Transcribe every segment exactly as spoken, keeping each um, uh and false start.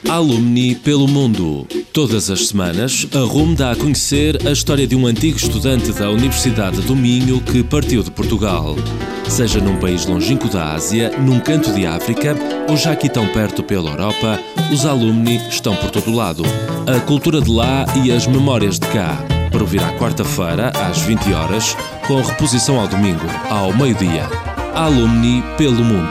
Alumni pelo mundo. Todas as semanas, a R U M dá a conhecer a história de um antigo estudante da Universidade do Minho que partiu de Portugal. Seja num país longínquo da Ásia, num canto de África ou já aqui tão perto pela Europa, os alumni estão por todo lado. A cultura de lá e as memórias de cá. Para ouvir à quarta-feira, às vinte horas, com reposição ao domingo, ao meio-dia. Alumni pelo mundo.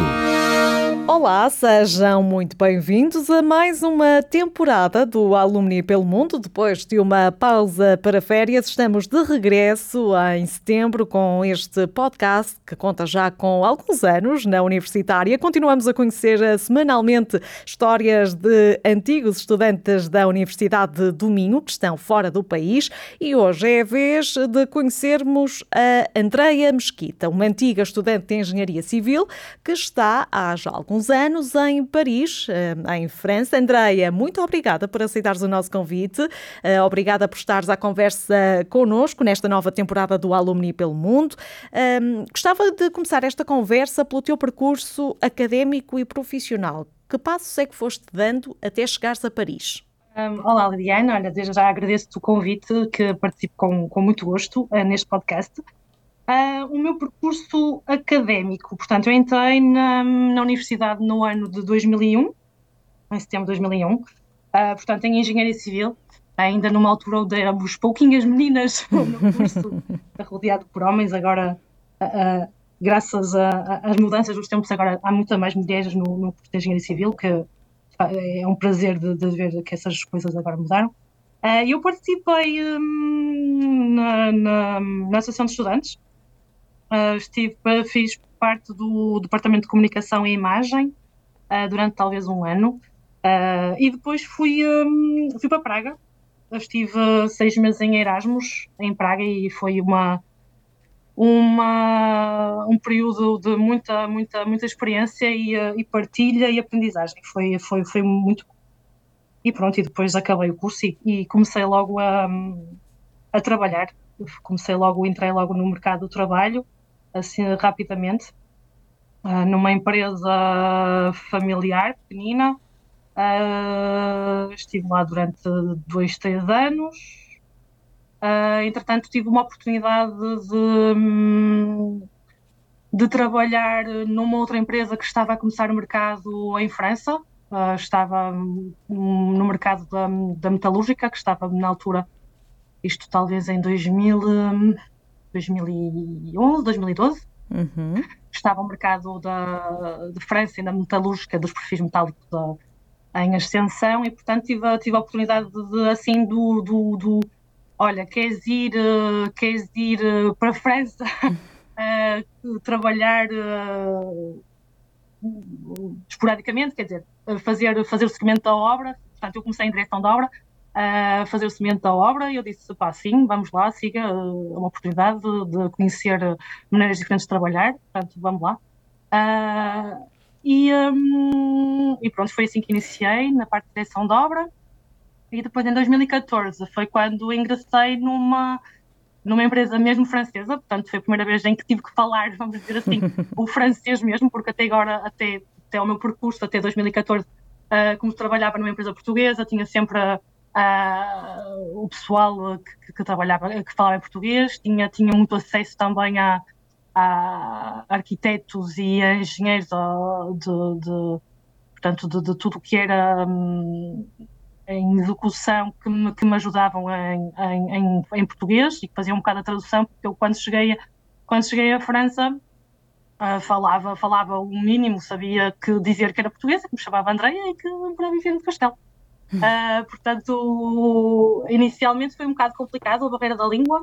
Olá, sejam muito bem-vindos a mais uma temporada do Alumni pelo Mundo. Depois de uma pausa para férias, estamos de regresso em setembro com este podcast que conta já com alguns anos na universitária. Continuamos a conhecer semanalmente histórias de antigos estudantes da Universidade do Minho que estão fora do país e hoje é a vez de conhecermos a Andreia Mesquita, uma antiga estudante de Engenharia Civil que está há já alguns anos em Paris, em França. Andreia, muito obrigada por aceitares o nosso convite. Obrigada por estares à conversa connosco nesta nova temporada do Alumni pelo Mundo. Gostava de começar esta conversa pelo teu percurso académico e profissional. Que passos é que foste dando até chegares a Paris? Um, olá, Liliana. Olha, desde já agradeço-te o convite, que participo com, com muito gosto uh, neste podcast. Uh, o meu percurso académico, portanto, eu entrei na, na universidade no ano de dois mil e um, em setembro de dois mil e um, uh, portanto, em Engenharia Civil, ainda numa altura onde éramos pouquinhas meninas no curso, rodeado por homens. Agora, uh, uh, graças às mudanças dos tempos, agora há muitas mais mulheres no, no curso de Engenharia Civil, que uh, é um prazer de, de ver que essas coisas agora mudaram. Uh, eu participei um, na, na, na Associação de Estudantes. Uh, estive, fiz parte do Departamento de Comunicação e Imagem uh, durante talvez um ano uh, e depois fui, um, fui para Praga. Eu estive seis meses em Erasmus, em Praga, e foi uma, uma, um período de muita, muita, muita experiência e, uh, e partilha e aprendizagem. Foi, foi, foi muito bom. E pronto, e depois acabei o curso e, e comecei logo a, a trabalhar. Comecei logo, entrei logo no mercado do trabalho, assim rapidamente, uh, numa empresa familiar, pequenina. Uh, estive lá durante dois, três anos. Uh, entretanto, tive uma oportunidade de, de trabalhar numa outra empresa que estava a começar o mercado em França. Uh, estava no mercado da, da metalúrgica, que estava na altura, isto talvez em dois mil, dois mil e onze, dois mil e doze. Uhum. Estava o mercado da, de França e da metalúrgica, dos perfis metálicos da, em ascensão, e portanto tive, tive a oportunidade de, de assim, do, do, do olha, queres ir, uh, queres ir uh, para a França uh, trabalhar uh, esporadicamente, quer dizer, fazer, fazer o seguimento da obra. Portanto, eu comecei em direção da obra, a fazer o seguimento da obra, e eu disse, pá, sim, vamos lá, siga, é uma oportunidade de, de conhecer maneiras diferentes de trabalhar, portanto, vamos lá. Uh, e, um, e pronto, foi assim que iniciei, na parte de direção da obra, e depois em dois mil e catorze foi quando ingressei numa, numa empresa mesmo francesa. Portanto, foi a primeira vez em que tive que falar, vamos dizer assim, o francês mesmo, porque até agora, até, até o meu percurso, até dois mil e catorze, uh, como trabalhava numa empresa portuguesa, tinha sempre a Uh, o pessoal que, que trabalhava, que falava em português, tinha, tinha muito acesso também a, a arquitetos e a engenheiros de, de, portanto, de, de tudo o que era um, em execução, que me, que me ajudavam em, em, em, em português e que faziam um bocado a tradução, porque eu quando cheguei, quando cheguei à França uh, falava, falava o mínimo, sabia que dizer que era portuguesa, que me chamava Andreia e que morava em Viana do Castelo. Uh, portanto, inicialmente foi um bocado complicado a barreira da língua,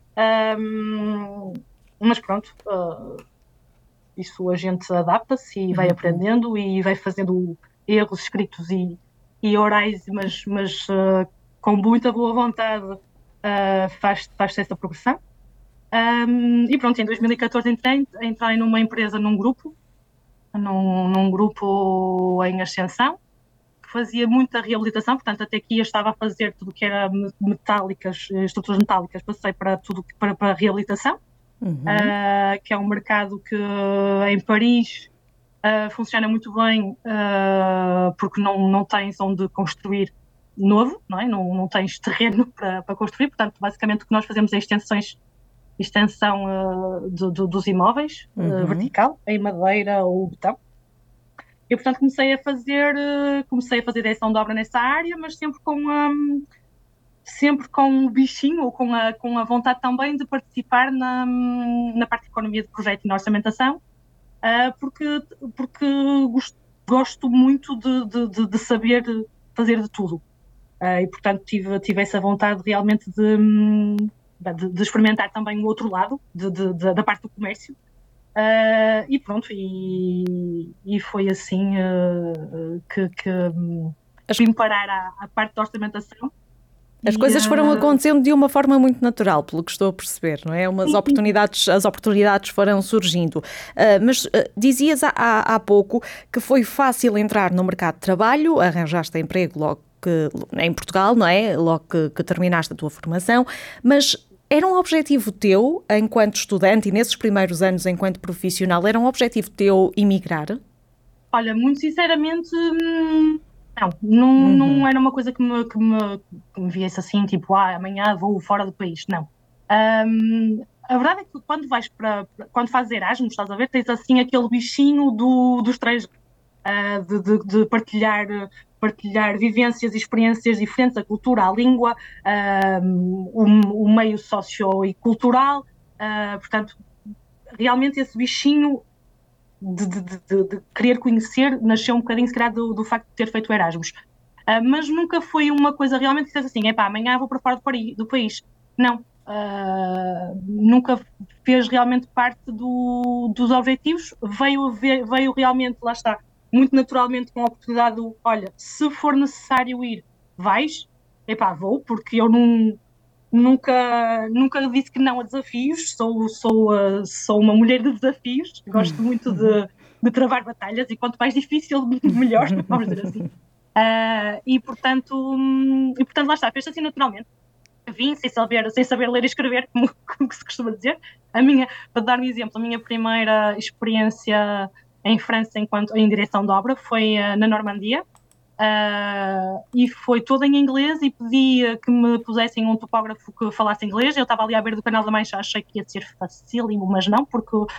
um, mas pronto, uh, isso a gente adapta-se e vai aprendendo e vai fazendo erros escritos e, e orais, mas, mas uh, com muita boa vontade uh, faz, faz-se essa progressão. Um, e pronto, em dois mil e catorze entrei, entrei numa empresa, num grupo, num, num grupo em ascensão, fazia muita reabilitação. Portanto, até aqui eu estava a fazer tudo o que era metálicas, estruturas metálicas, passei para tudo para, para reabilitação, uhum. uh, que é um mercado que em Paris Uh, funciona muito bem uh, porque não, não tens onde construir novo, não é? Não, não tens terreno para, para construir, portanto, basicamente o que nós fazemos é extensões, extensão uh, do, do, dos imóveis, uh, Uhum. vertical, em madeira ou betão. E, portanto, comecei a fazer, uh, comecei a fazer direção de obra nessa área, mas sempre com, um, sempre com o bichinho, ou com a, com a vontade também de participar na, na parte de economia de projeto e na orçamentação, uh, porque, porque gosto, gosto muito de, de, de saber fazer de tudo. Uh, e, portanto, tive, tive essa vontade realmente de, de, de experimentar também o outro lado, de, de, de, da parte do comércio. Uh, e pronto, e, e foi assim uh, que, que um, As, vim parar à, à parte da orçamentação. as E, coisas foram uh, acontecendo de uma forma muito natural, pelo que estou a perceber, não é? Umas sim, oportunidades, as oportunidades foram surgindo. Uh, mas uh, dizias há, há, há pouco que foi fácil entrar no mercado de trabalho, arranjaste emprego logo que, em Portugal, não é? Logo que, que terminaste a tua formação, mas era um objetivo teu, enquanto estudante, e nesses primeiros anos enquanto profissional, era um objetivo teu emigrar? olha, muito sinceramente, hum, não, não, Uhum. não era uma coisa que me, que me, que me viesse assim, tipo, ah, amanhã vou fora do país, não. Um, a verdade é que quando vais para, quando fazes Erasmus, estás a ver, tens assim aquele bichinho do, dos três, uh, de, de, de partilhar, partilhar vivências e experiências diferentes, a cultura, a língua, um, o, o meio socio e cultural, uh, portanto, realmente esse bichinho de, de, de, de querer conhecer nasceu um bocadinho, se calhar, do, do facto de ter feito o Erasmus. Uh, mas nunca foi uma coisa realmente que dissesse assim, epá, amanhã vou para fora do, Paris, do país. Não. Uh, nunca fez realmente parte do, dos objetivos. Veio, veio realmente, lá está, muito naturalmente com a oportunidade do, olha, se for necessário ir, vais? Epá, vou, porque eu não... Nunca, nunca disse que não a desafios, sou, sou, uh, sou uma mulher de desafios, gosto muito de, de travar batalhas e quanto mais difícil, melhor, vamos dizer assim. Uh, e, portanto, hum, e portanto, lá está, fez assim naturalmente. Vim sem saber, sem saber ler e escrever, como, como se costuma dizer. A minha, para dar um exemplo, a minha primeira experiência em França enquanto, em direção de obra foi uh, na Normandia. Uh, e foi toda em inglês e pedi que me pusessem um topógrafo que falasse inglês. Eu estava ali à beira do Canal da Mancha, achei que ia ser facílimo, mas não, porque uh,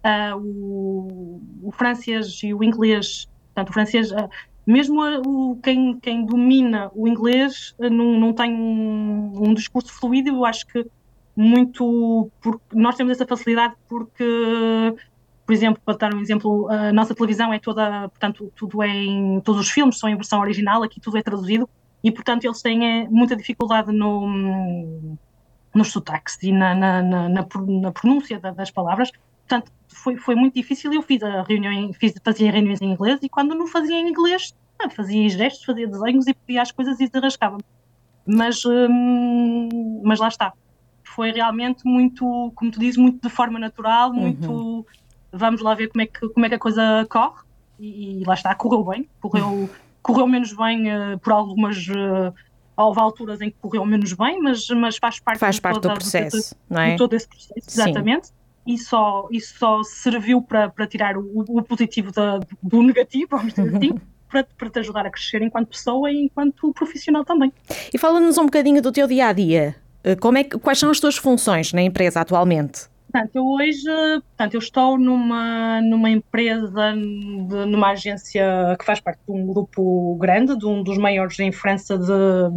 o, o francês e o inglês, portanto, o francês, uh, mesmo o, quem, quem domina o inglês uh, não, não tem um, um discurso fluido. Eu acho que muito, porque nós temos essa facilidade porque por exemplo, para dar um exemplo, a nossa televisão é toda, portanto, tudo é em, todos os filmes são em versão original, aqui tudo é traduzido, e portanto eles têm é, muita dificuldade no, nos sotaques e na, na, na, na pronúncia das palavras, portanto foi, foi muito difícil. Eu fiz a reunião, fiz, fazia reuniões em inglês, e quando não fazia em inglês, fazia gestos, fazia desenhos e pedia as coisas e desarrascava-me. Mas, hum, mas lá está, foi realmente muito, como tu dizes, muito de forma natural, muito... Uhum. Vamos lá ver como é que, como é que a coisa corre, e, e lá está, correu bem, correu, correu menos bem uh, por algumas, uh, houve alturas em que correu menos bem, mas, mas faz parte, faz de, parte toda, do processo, de, não é? de todo esse processo, exatamente, Sim. E só, isso só serviu para, para tirar o, o positivo da, do negativo, vamos dizer assim, para, para te ajudar a crescer enquanto pessoa e enquanto profissional também. E fala-nos um bocadinho do teu dia-a-dia, como é que, quais são as tuas funções na empresa atualmente? Portanto, eu hoje, portanto, eu estou numa, numa empresa, de, numa agência que faz parte de um grupo grande, de um dos maiores em França de,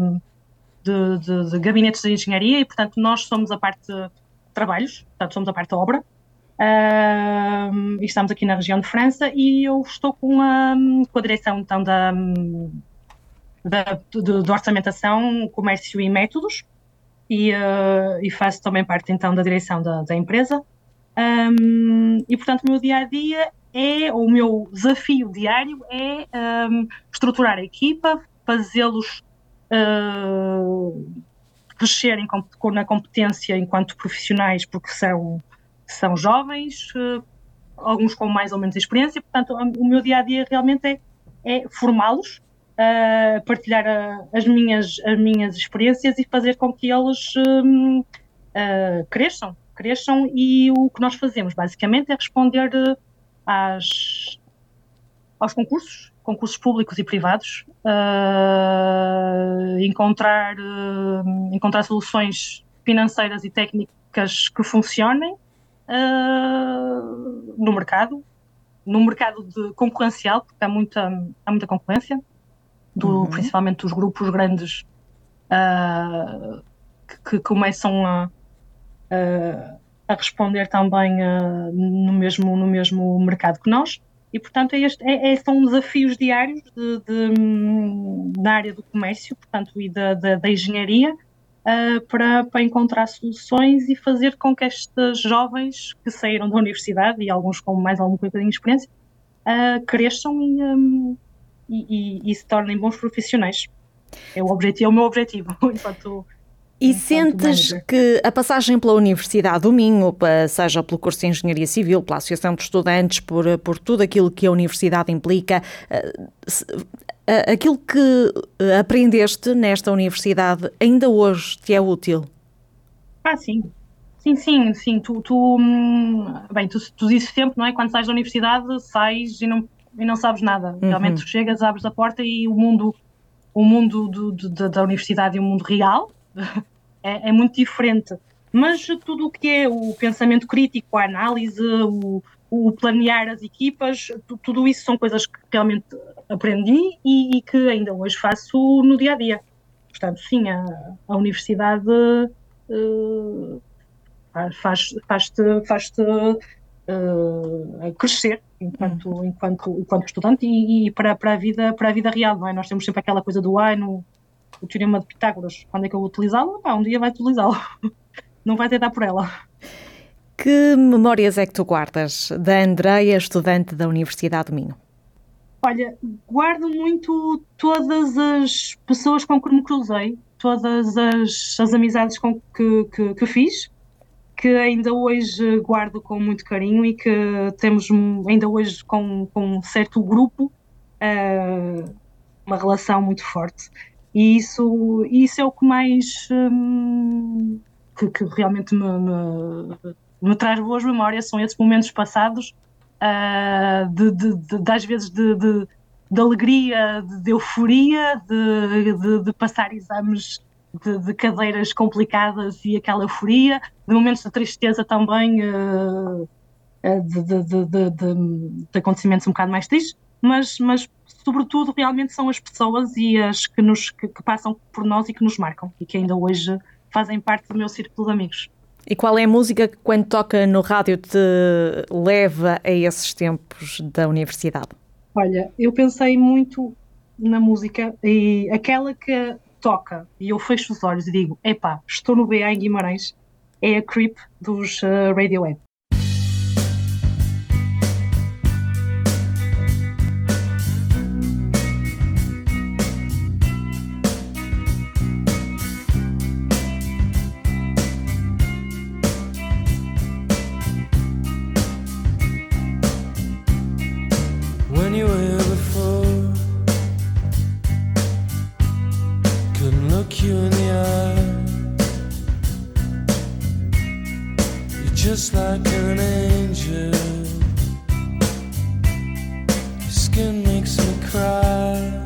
de, de, de gabinetes de engenharia, e portanto nós somos a parte de trabalhos, portanto somos a parte da obra, uh, e estamos aqui na região de França, e eu estou com a, com a direção então da, da, de, de orçamentação, comércio e métodos, E, uh, e faço também parte então da direção da, da empresa, um, e portanto o meu dia-a-dia é, ou o meu desafio diário é um, estruturar a equipa, fazê-los uh, crescerem com, na competência enquanto profissionais, porque são, são jovens, uh, alguns com mais ou menos experiência, portanto o meu dia-a-dia realmente é, é formá-los, Uh, partilhar uh, as, minhas, as minhas experiências e fazer com que eles um, uh, cresçam, cresçam, e o que nós fazemos basicamente é responder uh, às, aos concursos, concursos públicos e privados, uh, encontrar, uh, encontrar soluções financeiras e técnicas que funcionem uh, no mercado, no mercado de concorrencial, porque há muita, há muita concorrência, do, uhum. principalmente dos grupos grandes uh, que, que começam a, a, a responder também uh, no, mesmo, no mesmo mercado que nós. E, portanto, é este, é, é, são desafios diários de, de, na área do comércio, portanto, e da, da, da engenharia, uh, para, para encontrar soluções e fazer com que estes jovens que saíram da universidade, e alguns com mais algum bocadinho de experiência, uh, cresçam e, um, e, e, e se tornem bons profissionais. É o, objetivo, é o meu objetivo, enquanto... E sentes que a passagem pela Universidade do Minho, seja pelo curso de Engenharia Civil, pela Associação de Estudantes, por, por tudo aquilo que a Universidade implica, aquilo que aprendeste nesta Universidade ainda hoje te é útil? Ah, sim. Sim, sim, sim. Tu, tu, bem, tu, tu dizes sempre, não é? Quando sais da Universidade, sais e não, e não sabes nada. Realmente uhum. chegas, abres a porta e o mundo, o mundo do, do, da Universidade e o mundo real É, é muito diferente, mas tudo o que é o pensamento crítico, a análise, o, o planear as equipas, tu, tudo isso são coisas que realmente aprendi e, e que ainda hoje faço no dia a dia. Portanto, sim, a, a universidade uh, faz, faz-te, faz-te uh, crescer enquanto, uhum. enquanto, enquanto estudante e, e para, para, a vida, para a vida real, não é? Nós temos sempre aquela coisa do ai, no o teorema de Pitágoras, quando é que eu vou utilizá-lo? Pá, um dia vai utilizá-lo, não vai tentar por ela. Que memórias é que tu guardas da Andreia, estudante da Universidade do Minho? Olha, guardo muito todas as pessoas com que me cruzei, todas as, as amizades com que, que, que fiz, que ainda hoje guardo com muito carinho e que temos ainda hoje com, com um certo grupo uh, uma relação muito forte. E isso, isso é o que mais hum, que, que realmente me, me, me traz boas memórias, são esses momentos passados uh, de, de, de, de, às vezes de, de, de alegria, de, de euforia, de, de, de passar exames de, de cadeiras complicadas e aquela euforia, de momentos de tristeza também, uh, de, de, de, de, de, de acontecimentos um bocado mais tristes, mas, mas sobretudo realmente são as pessoas e as que, nos, que, que passam por nós e que nos marcam e que ainda hoje fazem parte do meu círculo de amigos. E qual é a música que quando toca no rádio te leva a esses tempos da universidade? Olha, eu pensei muito na música e aquela que toca e eu fecho os olhos e digo, epá, estou no B A em Guimarães, é a Creep dos uh, Radiohead. Just like an angel, your skin makes me cry.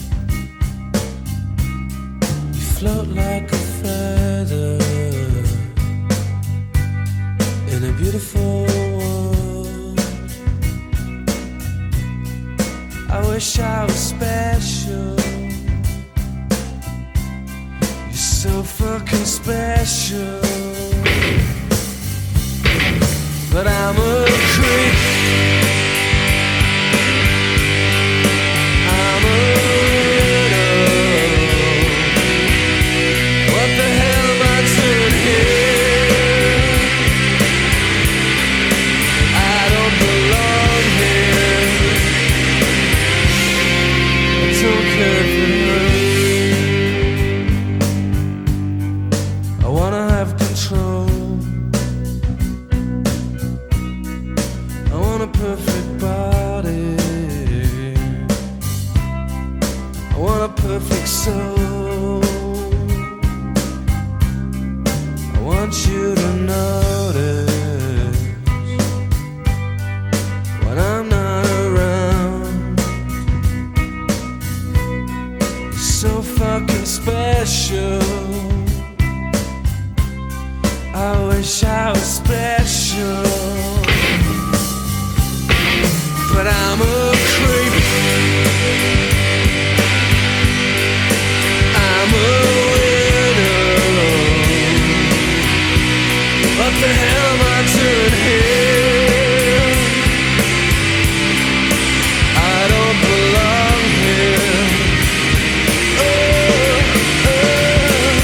You float like a feather in a beautiful world. I wish I was special. You're so fucking special. But I'm a creep. I'm a widow. What the hell am I doing here? I don't belong here. I don't care if it hurts. I wanna have control. A perfect body, I want a perfect soul. I want you to notice when I'm not around. fucking special. I wish I was special, but I'm a creep. I'm a widow. What the hell am I doing here? I don't belong here. Oh, oh.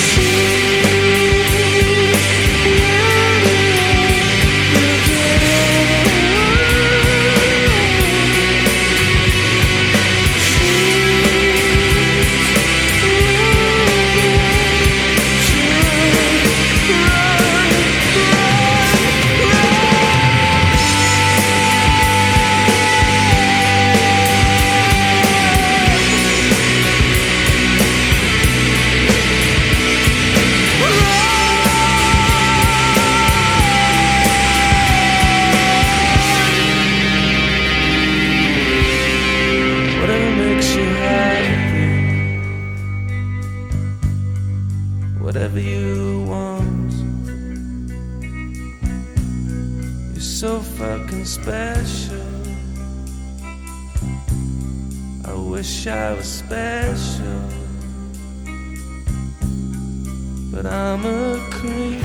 Whatever makes you happy, whatever you want. You're so fucking special. I wish I was special, but I'm a creep.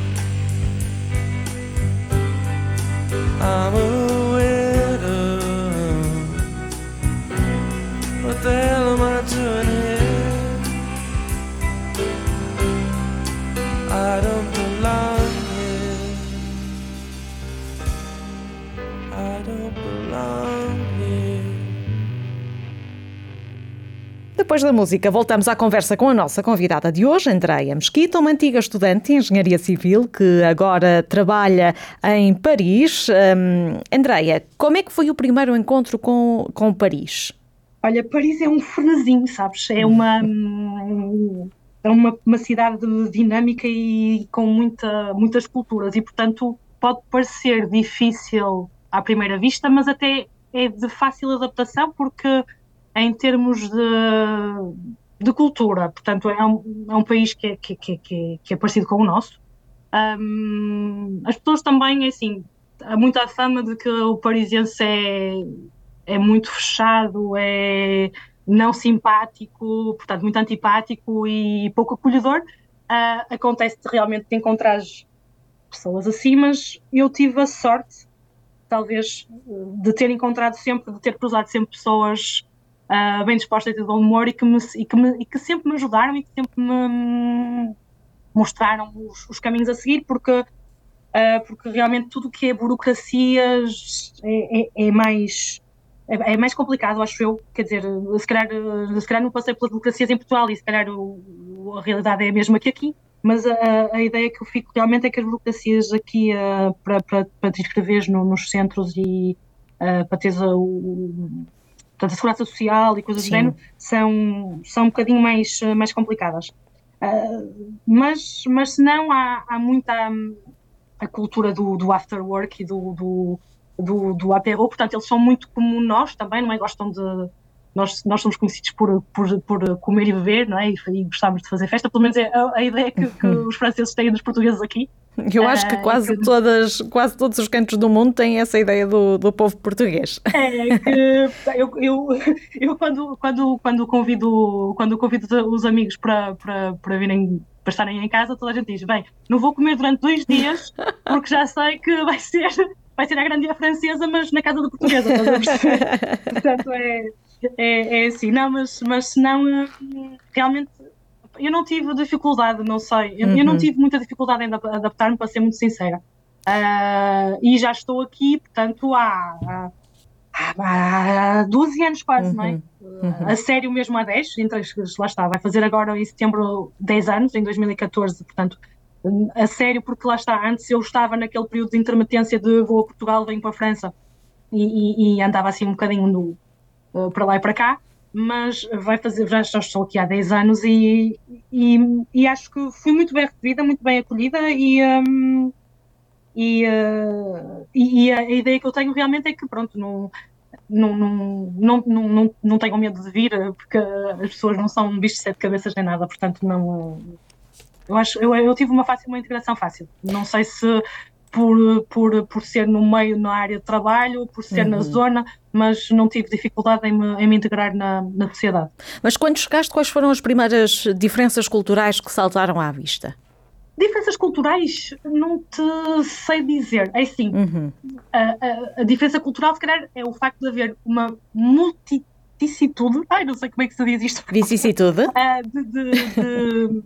I'm a widow. What the hell am I doing here? I don't belong here. I don't belong here. Depois da música, voltamos à conversa com a nossa convidada de hoje, Andreia Mesquita, uma antiga estudante de Engenharia Civil que agora trabalha em Paris. Um, Andreia, como é que foi o primeiro encontro com, com Paris? Olha, Paris é um fornezinho, sabes? É uma, é uma, uma cidade dinâmica e com muita, muitas culturas e, portanto, pode parecer difícil à primeira vista, mas até é de fácil adaptação porque em termos de, de cultura, portanto, é um, é um país que é, que, que, que, que é parecido com o nosso. Um, as pessoas também, é assim, há muita fama de que o parisiense é... é muito fechado, é não simpático, portanto muito antipático e pouco acolhedor. Uh, acontece realmente de encontrar pessoas assim, mas eu tive a sorte, talvez, de ter encontrado sempre, de ter cruzado sempre pessoas uh, bem dispostas e de bom humor e que, me, e, que me, e que sempre me ajudaram e que sempre me mostraram os, os caminhos a seguir, porque, uh, porque realmente tudo o que é burocracias é, é, é mais... É, é mais complicado, acho eu, quer dizer, se calhar, se calhar não passei pelas burocracias em Portugal e se calhar o, a realidade é a mesma que aqui, mas a, a ideia que eu fico realmente é que as burocracias aqui uh, para, para, para te inscreveres no, nos centros e uh, para teres a, o, portanto, a segurança social e coisas do género são, são um bocadinho mais, mais complicadas. Uh, mas, mas se não, há, há muita a cultura do, do after work e do, do do, do apéro, portanto eles são muito como nós também, não é? Gostam de... Nós, nós somos conhecidos por, por, por comer e beber, não é? E, e gostamos de fazer festa, pelo menos é a, a ideia que, que os franceses têm dos portugueses aqui. Eu acho que quase, uh, que... Todas, quase todos os cantos do mundo têm essa ideia do, do povo português. É que eu, eu, eu quando, quando, quando, convido, quando convido os amigos para, para, para virem, para estarem em casa, toda a gente diz, bem, não vou comer durante dois dias, porque já sei que vai ser... vai ser a grande francesa, mas na casa da portuguesa, estás a perceber? Portanto, é, é, é assim, não, mas, mas se não, realmente, eu não tive dificuldade, não sei, eu, uhum. eu não tive muita dificuldade em adaptar-me, para ser muito sincera. Uh, e já estou aqui, portanto, há, há, há doze anos quase, uhum. não é? Uhum. A sério mesmo há dez, então, lá está, vai fazer agora em setembro dez anos, em dois mil e catorze, portanto, a sério, porque lá está, antes eu estava naquele período de intermitência de vou a Portugal, venho para a França e, e, e andava assim um bocadinho no, uh, para lá e para cá, mas vai fazer, já, já estou aqui há dez anos e, e, e acho que fui muito bem recebida, muito bem acolhida e, um, e, uh, e, e a, a ideia que eu tenho realmente é que pronto, não, não, não, não, não, não, não tenham medo de vir, porque as pessoas não são um bicho de sete cabeças nem nada, portanto não. Eu acho, eu, eu tive uma fácil, uma integração fácil. Não sei se por, por, por ser no meio, na área de trabalho, por ser na zona, mas não tive dificuldade em me, em me integrar na, na sociedade. Mas quando chegaste, quais foram as primeiras diferenças culturais que saltaram à vista? Diferenças culturais, não te sei dizer. É assim, Uhum. a, a, a diferença cultural, se calhar, é o facto de haver uma multicitude, ai, não sei como é que se diz isto, Vicissitude? ah, de, de, de,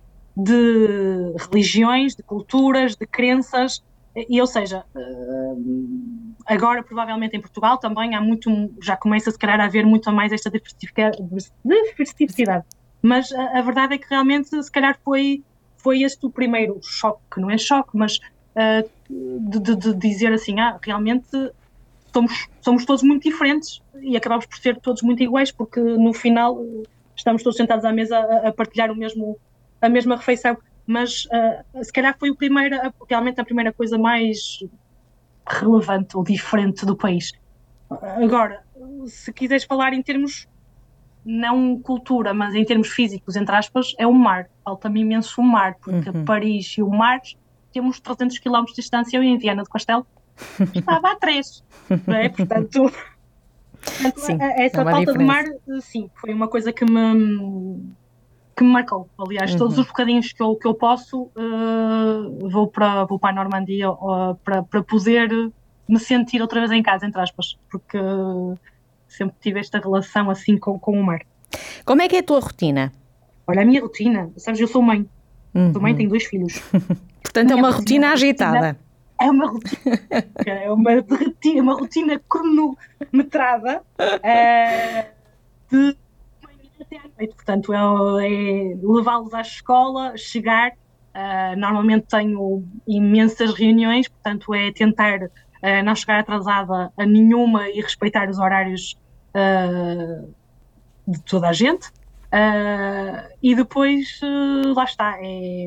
de religiões, de culturas, de crenças, e ou seja, ah, agora provavelmente em Portugal também há muito, já começa se calhar a haver muito mais esta diversifica- diversidade, mas a, a verdade é que realmente se calhar foi foi este o primeiro choque, que não é choque, mas uh, de, de, de dizer assim, ah, realmente somos, somos todos muito diferentes e acabamos por ser todos muito iguais, porque no final estamos todos sentados à mesa a, a partilhar o mesmo, a mesma refeição, mas uh, se calhar foi o primeiro, realmente a primeira coisa mais relevante ou diferente do país. Agora, se quiseres falar em termos não cultura, mas em termos físicos, entre aspas, é o mar. Falta-me imenso o mar, porque Uhum. Paris e o mar temos trezentos quilómetros de distância. Eu em Viana do Castelo estava a três, não é? Portanto, portanto Sim, essa é uma falta de mar, diferença. sim, foi uma coisa que me, que me marcou. Aliás, todos Uhum. os bocadinhos que eu, que eu posso, uh, vou, para, vou para a Normandia uh, para, para poder me sentir outra vez em casa, entre aspas, porque uh, sempre tive esta relação assim com, com o mar. Como é que é a tua rotina? Olha, a minha rotina, sabes, eu sou mãe, sou mãe, Uhum. tenho dois filhos. Portanto, é Minha uma rotina agitada. É uma rotina, é uma, rotina, uma rotina cronometrada uh, de manhã até à noite. Portanto, é, é levá-los à escola, chegar. Uh, normalmente tenho imensas reuniões, portanto, é tentar uh, não chegar atrasada a nenhuma e respeitar os horários uh, de toda a gente. Uh, e depois, uh, lá está, é,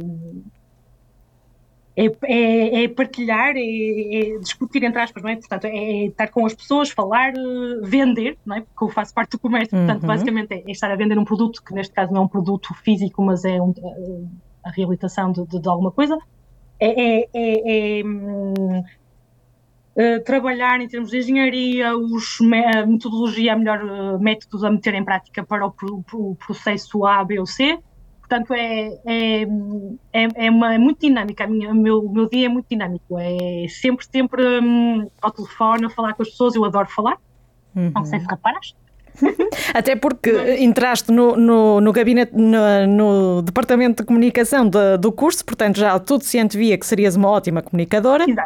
é, é, é partilhar, é, é discutir entre aspas, não é? Portanto, é estar com as pessoas, falar, uh, vender, não é? Porque eu faço parte do comércio, portanto, Uhum. basicamente é, é estar a vender um produto, que neste caso não é um produto físico, mas é um, a reabilitação de, de, de alguma coisa. É, é, é, é hum, Uh, trabalhar em termos de engenharia, os, a metodologia, a melhor uh, métodos a meter em prática para o, pro, o processo A, B ou C. Portanto, é, é, é, é, uma, é muito dinâmica. A minha, o, meu, o meu dia é muito dinâmico. É sempre, sempre um, ao telefone, a falar com as pessoas. Eu adoro falar. Uhum. Não sei se reparas. Até porque entraste no, no, no gabinete, no, no departamento de comunicação de, do curso, portanto já tudo se antevia que serias uma ótima comunicadora. Exato.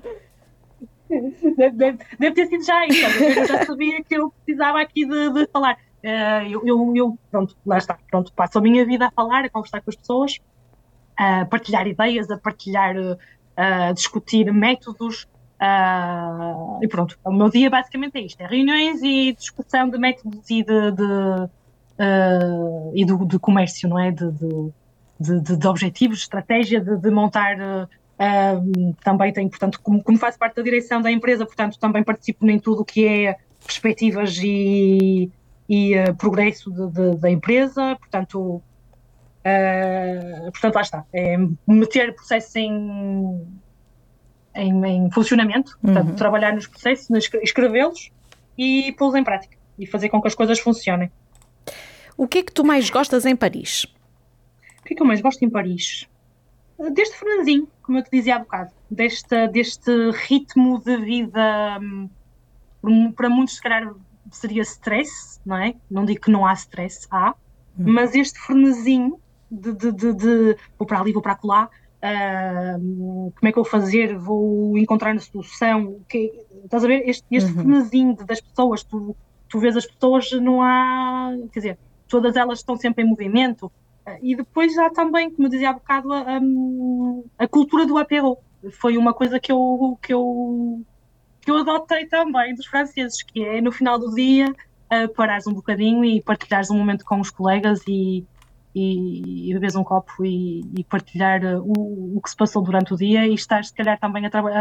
Deve, deve, deve ter sido já isso, eu já sabia que eu precisava aqui de, de falar. Uh, eu, eu, eu, pronto, lá está, pronto, passo a minha vida a falar, a conversar com as pessoas, a partilhar ideias, a partilhar, uh, a discutir métodos, uh, e pronto, o meu dia basicamente é isto, é reuniões e discussão de métodos e de, de, uh, e do, de comércio, não é? De, de, de, de objetivos, de estratégia, de, de montar... Uh, Uh, também tenho, portanto, como, como faço parte da direção da empresa, portanto, também participo em tudo o que é perspectivas e, e uh, progresso de, de, da empresa, portanto, uh, portanto, lá está, é meter processos em, em, em funcionamento, portanto, Uhum. trabalhar nos processos, escrevê-los e pô-los em prática e fazer com que as coisas funcionem. O que é que tu mais gostas em Paris? O que é que eu mais gosto em Paris? Deste franzinho, como eu te dizia há bocado, deste, deste ritmo de vida, um, para muitos se calhar seria stress, não é? Não digo que não há stress, há, hum. mas este frenesinho de, de, de, de vou para ali, vou para acolá, uh, como é que eu vou fazer, vou encontrar a solução, que, estás a ver? Este, este uhum. frenesinho de, das pessoas, tu, tu vês as pessoas, não há, quer dizer, todas elas estão sempre em movimento. E depois há também, como eu dizia há bocado, a, a cultura do apéro. Foi uma coisa que eu, que, eu, que eu adotei também dos franceses, que é no final do dia uh, parares um bocadinho e partilhares um momento com os colegas e, e, e beberes um copo e, e partilhar uh, o, o que se passou durante o dia e estar se calhar também a trabalhar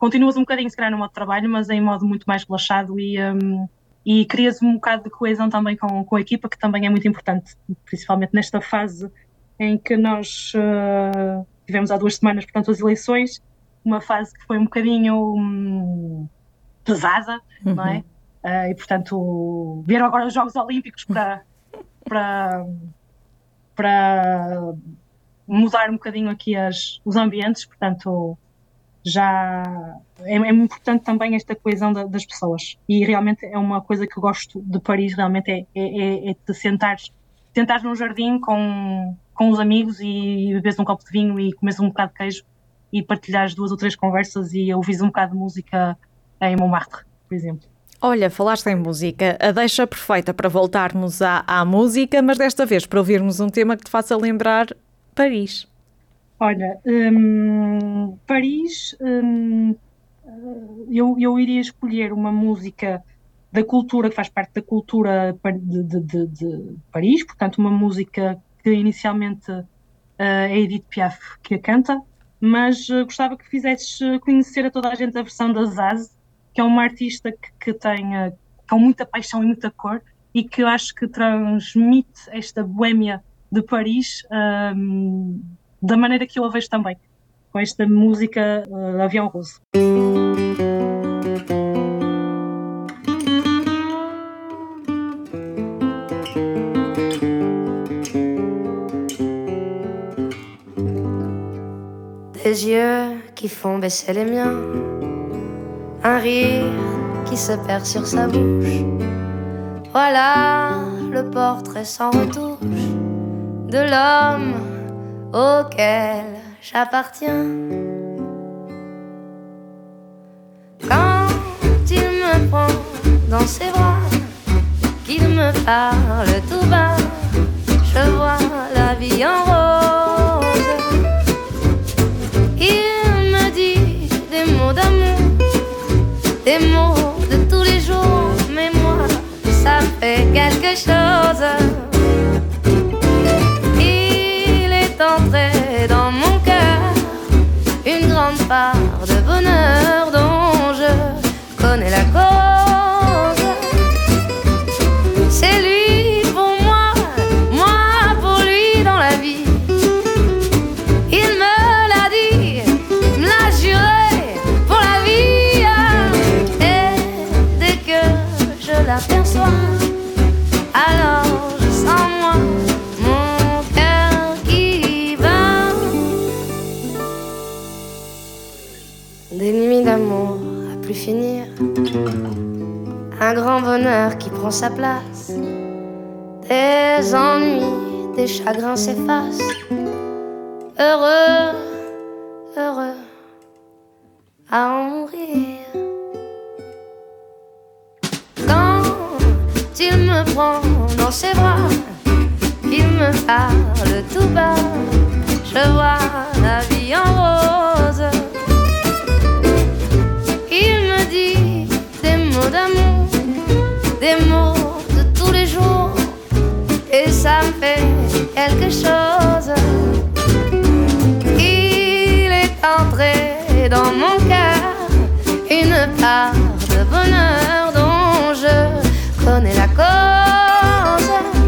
continuas um bocadinho, se calhar, no modo de trabalho, mas em modo muito mais relaxado e, um, e crias um bocado de coesão também com, com a equipa, que também é muito importante, principalmente nesta fase em que nós uh, tivemos há duas semanas, portanto, as eleições, uma fase que foi um bocadinho um, pesada, uhum. não é? Uh, e, portanto, vieram agora os Jogos Olímpicos para, para, para mudar um bocadinho aqui as, os ambientes, portanto, já é, é muito importante também esta coesão da, das pessoas. E realmente é uma coisa que eu gosto de Paris, realmente é, é, é de sentares, sentares num jardim com, com os amigos e beberes um copo de vinho e comeres um bocado de queijo e partilhares duas ou três conversas e ouvires um bocado de música em Montmartre, por exemplo. Olha, falaste em música, a deixa perfeita para voltarmos à, à música, mas desta vez para ouvirmos um tema que te faça lembrar Paris. Olha, hum, Paris, hum, eu, eu iria escolher uma música da cultura, que faz parte da cultura de, de, de, de Paris, portanto uma música que inicialmente uh, é Edith Piaf que a canta, mas uh, gostava que fizesses conhecer a toda a gente a versão da Zaz, que é uma artista que, que tem uh, com muita paixão e muita cor e que eu acho que transmite esta boémia de Paris um, da maneira que eu a vejo também, com esta música uh, Avião Rose. Des yeux qui font baisser les miens, un rire qui se perd sur sa bouche. Voilà le portrait sans retouche de l'homme auquel j'appartiens. Quand il me prend dans ses bras, qu'il me parle tout bas, je vois la vie en rose. Il me dit des mots d'amour, des mots de tous les jours, mais moi, ça fait quelque chose. Il est entré dans mon cœur une grande part de bonheur dont je connais la cause. C'est lui pour moi, moi pour lui dans la vie. Il me l'a dit, me l'a juré pour la vie. Et dès que je l'aperçois, alors je sens moi mon cœur qui bat. Des nuits d'amour à plus finir, un grand bonheur qui prend sa place. Des ennuis, des chagrins s'effacent. Heureux, heureux à en mourir. Quand il me prend dans ses bras, il me parle tout bas, je vois la vie en rose. Il me dit des mots d'amour, des mots de tous les jours, et ça me fait quelque chose. Il est entré dans mon cœur une part de bonheur dont je connais la cause.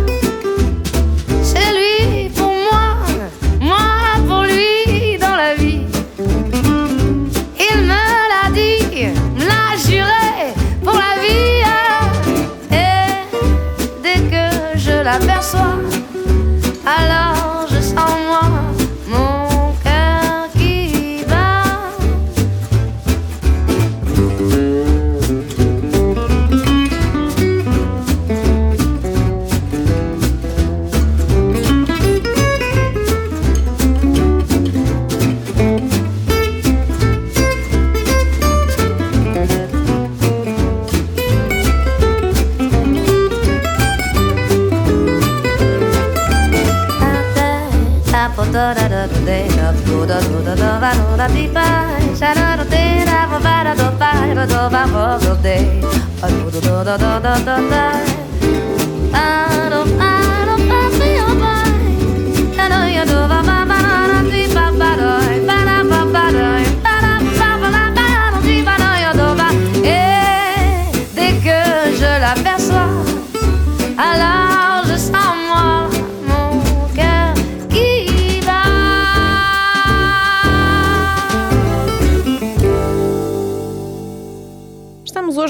C'est lui pour moi, moi pour lui dans la vie. Il me l'a dit, me l'a juré pour la vie. Et dès que je l'aperçois, alors je sens moi mon cœur qui bat.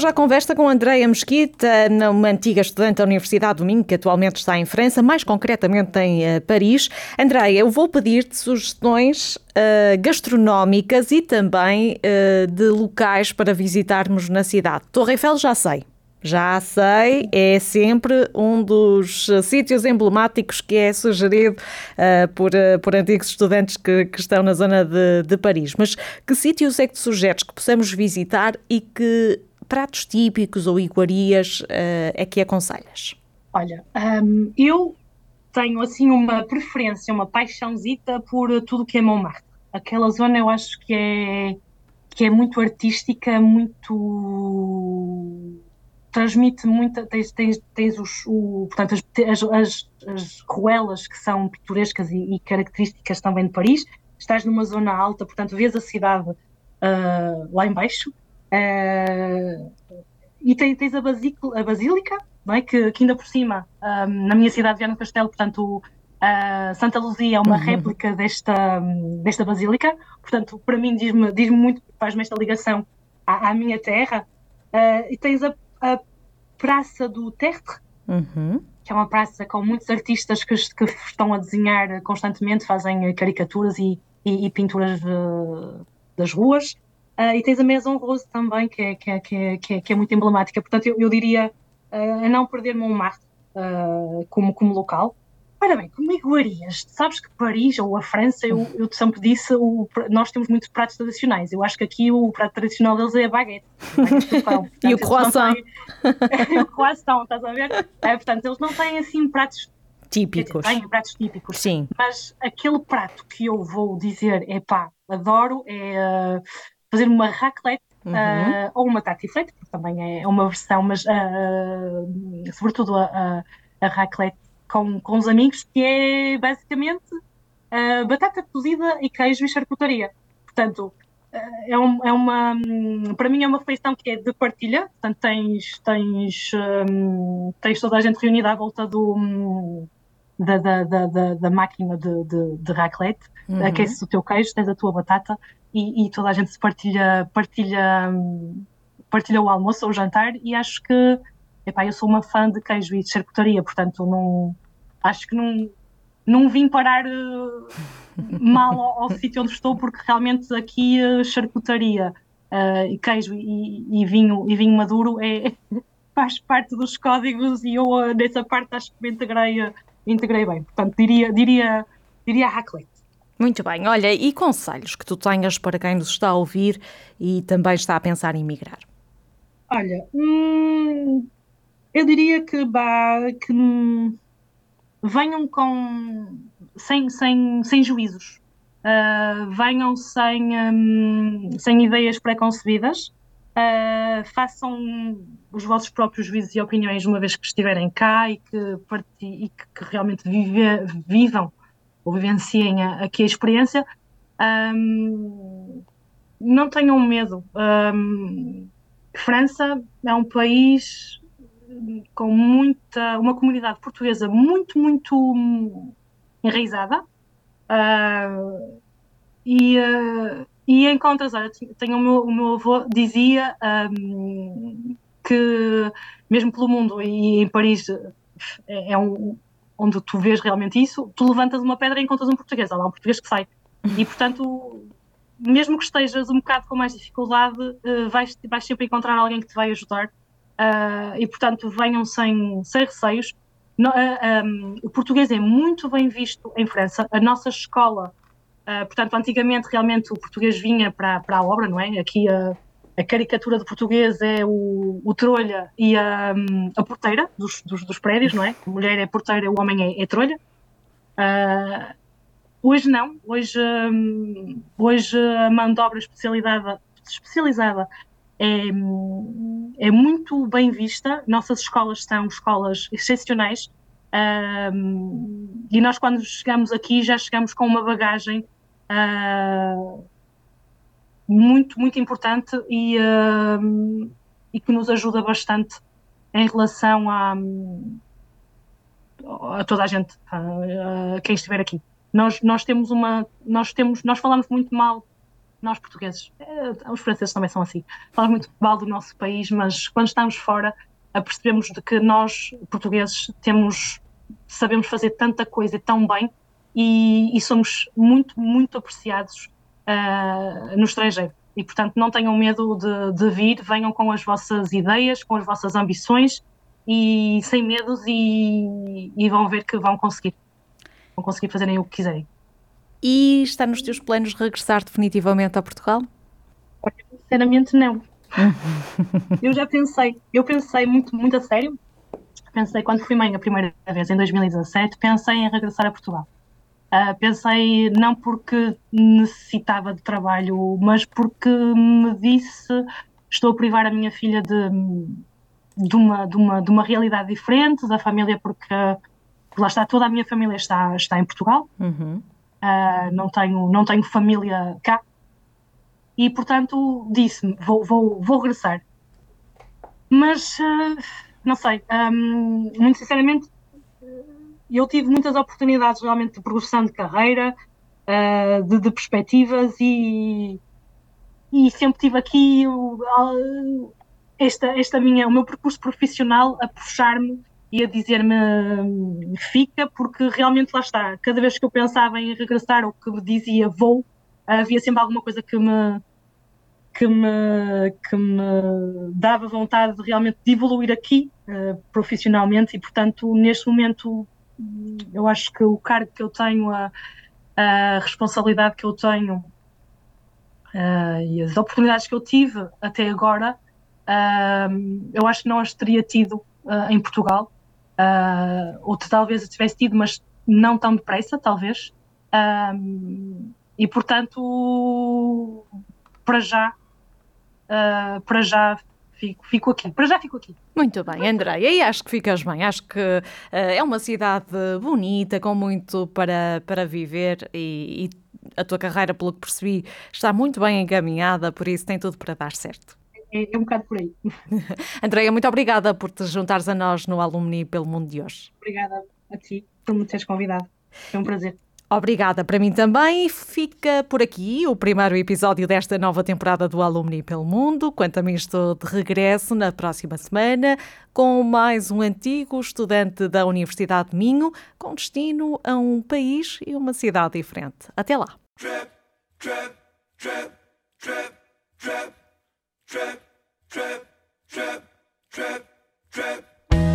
hoje à conversa com Andreia Mesquita, uma antiga estudante da Universidade do Minho, que atualmente está em França, mais concretamente em uh, Paris. Andreia, eu vou pedir-te sugestões uh, gastronómicas e também uh, de locais para visitarmos na cidade. Torre Eiffel já sei. Já sei, é sempre um dos sítios emblemáticos que é sugerido uh, por, uh, por antigos estudantes que, que estão na zona de, de Paris. Mas que sítios é que tu sugeres que possamos visitar e que pratos típicos ou iguarias uh, é que aconselhas? Olha, um, eu tenho assim uma preferência, uma paixãozita por tudo que é Montmartre. Aquela zona eu acho que é, que é muito artística, muito... transmite muita, tens, tens, tens os, o, portanto, as, as, as ruelas que são pitorescas e, e características também de Paris. Estás numa zona alta, portanto, vês a cidade uh, lá em baixo. Uh, e tens, tens a, basílica, a Basílica, não é? que, que ainda por cima, um, na minha cidade, Viana do Castelo, portanto, uh, Santa Luzia é uma uhum. réplica desta, desta Basílica. Portanto, para mim, diz-me, diz-me muito, faz-me esta ligação à, à minha terra. Uh, e tens a a Praça do Tertre, uhum. que é uma praça com muitos artistas que, que estão a desenhar constantemente, fazem caricaturas e, e, e pinturas uh, das ruas. Uh, e tens a Maison Rose também, que é, que é, que é, que é, que é muito emblemática. Portanto, eu, eu diria uh, a não perder Montmartre uh, como, como local. Ora bem, como iguarias, sabes que Paris ou a França, eu, eu sempre disse, o, nós temos muitos pratos tradicionais. Eu acho que aqui o prato tradicional deles é a baguete. Portanto, e o croissant. Têm, o croissant, estás a ver? É, portanto, eles não têm assim pratos típicos. Dizer, têm pratos típicos. Sim. Mas aquele prato que eu vou dizer, é pá, adoro, é uh, fazer uma raclette. Uhum. Uh, ou uma tartiflette, porque também é uma versão, mas uh, sobretudo a, a, a raclette Com, com os amigos, que é basicamente uh, batata cozida e queijo e charcutaria. Portanto, uh, é, um, é uma, para mim é uma refeição que é de partilha. Portanto, tens, tens, um, tens toda a gente reunida à volta do, um, da, da, da, da, da máquina de, de, de raclette, uhum. aqueces o teu queijo, tens a tua batata e, e toda a gente se partilha, partilha, partilha o almoço ou o jantar, e acho que epá, eu sou uma fã de queijo e de charcutaria, portanto não, acho que não, não vim parar uh, mal ao, ao sítio onde estou, porque realmente aqui uh, charcutaria, uh, queijo e, e, vinho, e vinho maduro é, faz parte dos códigos, e eu uh, nessa parte acho que me integrei, uh, integrei bem. Portanto, diria, diria, diria raclette. Muito bem. Olha, e conselhos que tu tenhas para quem nos está a ouvir e também está a pensar em migrar? Olha... Hum... Eu diria que, bah, que hum, venham com, sem, sem, sem juízos, uh, venham sem, um, sem ideias pré-concebidas, uh, façam os vossos próprios juízos e opiniões uma vez que estiverem cá e que, e que, que realmente vive, vivam ou vivenciem a, aqui a experiência. Um, não tenham medo. Um, França é um país com muita, uma comunidade portuguesa muito, muito enraizada, uh, e, uh, e encontras, olha, tenho o meu, o meu avô dizia um, que mesmo pelo mundo, e em Paris é, é um, onde tu vês realmente isso, tu levantas uma pedra e encontras um português, há lá um português que sai, e portanto, mesmo que estejas um bocado com mais dificuldade, uh, vais, vais sempre encontrar alguém que te vai ajudar. Uh, e portanto venham sem, sem receios. No, uh, um, o português é muito bem visto em França. A nossa escola, uh, portanto antigamente realmente o português vinha para, para a obra, não é? Aqui a, a caricatura do português é o, o trolha e a, a porteira dos, dos, dos prédios, não é? A mulher é porteira, o homem é, é trolha. Uh, hoje não, hoje, um, hoje a mão de obra especializada, especializada É, é muito bem vista. Nossas escolas são escolas excepcionais, um, e nós quando chegamos aqui já chegamos com uma bagagem uh, muito, muito importante e, uh, e que nos ajuda bastante em relação a, a toda a gente, a, a quem estiver aqui. Nós, nós temos uma, nós temos, nós falamos muito mal nós portugueses, os franceses também são assim, falamos muito mal do nosso país, mas quando estamos fora, percebemos de que nós, portugueses, temos, sabemos fazer tanta coisa tão bem e, e somos muito, muito apreciados uh, no estrangeiro. E, portanto, não tenham medo de, de vir, venham com as vossas ideias, com as vossas ambições e sem medos e, e vão ver que vão conseguir. Vão conseguir fazerem o que quiserem. E está nos teus planos regressar definitivamente a Portugal? Sinceramente, não. Eu já pensei, eu pensei muito, muito a sério. Pensei, quando fui mãe a primeira vez, em dois mil e dezassete, pensei em regressar a Portugal. Uh, pensei não porque necessitava de trabalho, mas porque me disse, estou a privar a minha filha de, de, uma, de, uma, de uma realidade diferente, da família, porque lá está, toda a minha família está, está em Portugal. Uhum. Uh, não tenho, não tenho família cá. E, portanto, disse-me, vou, vou, vou regressar. Mas, uh, não sei, um, muito sinceramente, eu tive muitas oportunidades realmente de progressão de carreira, uh, de, de perspectivas e, e sempre tive aqui uh, esta, esta minha, o meu percurso profissional a puxar-me e a dizer-me fica, porque realmente lá está, cada vez que eu pensava em regressar ou que me dizia vou, havia sempre alguma coisa que me, que me, que me dava vontade de realmente de evoluir aqui uh, profissionalmente e, portanto, neste momento eu acho que o cargo que eu tenho, a, a responsabilidade que eu tenho uh, e as oportunidades que eu tive até agora, uh, eu acho que não as teria tido uh, em Portugal, uh, ou talvez as tivesse tido, mas não tão depressa, talvez. Uh, e, portanto, para já, uh, para já Fico, fico aqui, para já fico aqui. Muito bem, Andreia, e acho que ficas bem, acho que uh, é uma cidade bonita, com muito para, para viver e, e a tua carreira, pelo que percebi, está muito bem encaminhada, por isso tem tudo para dar certo. É, é um bocado por aí. Andreia, muito obrigada por te juntares a nós no Alumni pelo Mundo de hoje. Obrigada a ti por me teres convidado, foi um prazer. Obrigada para mim também. Fica por aqui o primeiro episódio desta nova temporada do Alumni pelo Mundo. Quanto a mim, estou de regresso na próxima semana com mais um antigo estudante da Universidade de Minho com destino a um país e uma cidade diferente. Até lá. Trap, trap, trap, trap, trap, trap, trap, trap, trap, trap.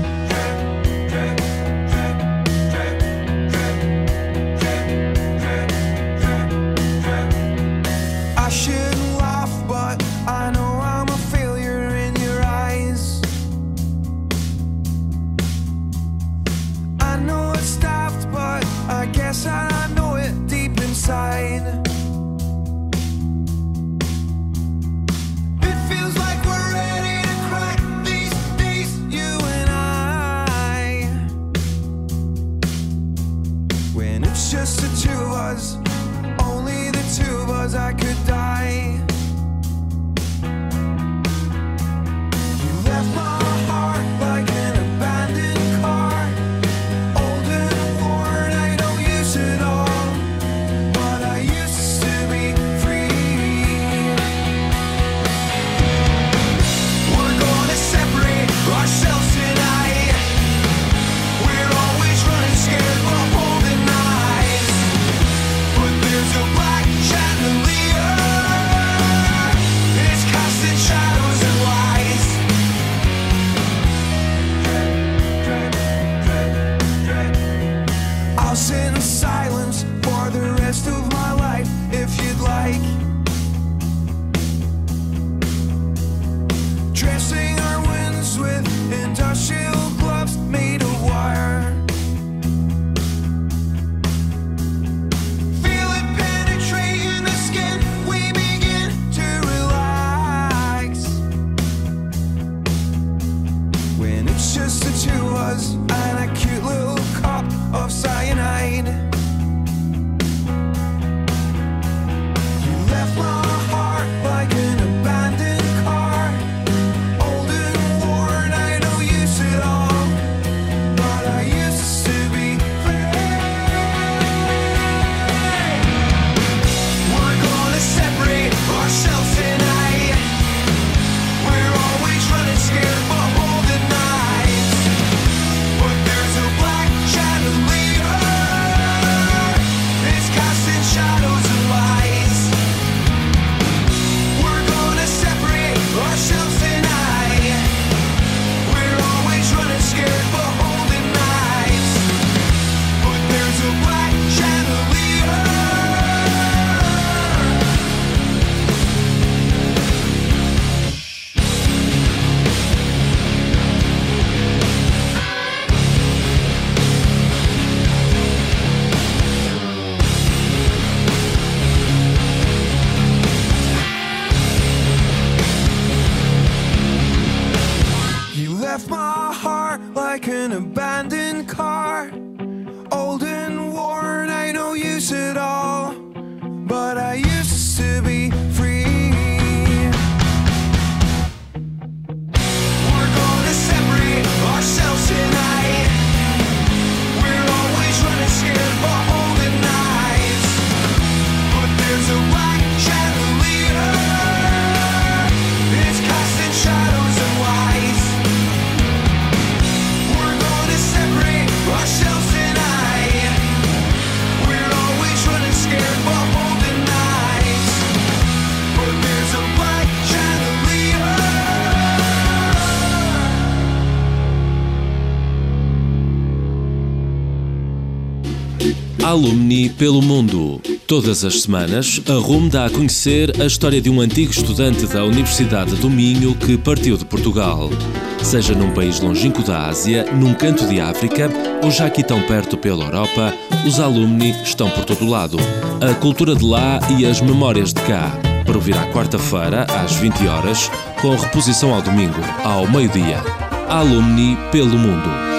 I know it deep inside. It feels like we're ready to crack these days, you and I. When it's just the two of us, only the two of us, I could die. You left my heart like an abandoned car. Scared of holding eyes, but there's a black chandelier Alumni pelo mundo. Todas as semanas, a R U M dá a conhecer a história de um antigo estudante da Universidade do Minho que partiu de Portugal. Seja num país longínquo da Ásia, num canto de África ou já aqui tão perto pela Europa, os alumni estão por todo lado. A cultura de lá e as memórias de cá. Para ouvir à quarta-feira, às vinte horas, com reposição ao domingo, ao meio-dia. Alumni pelo mundo.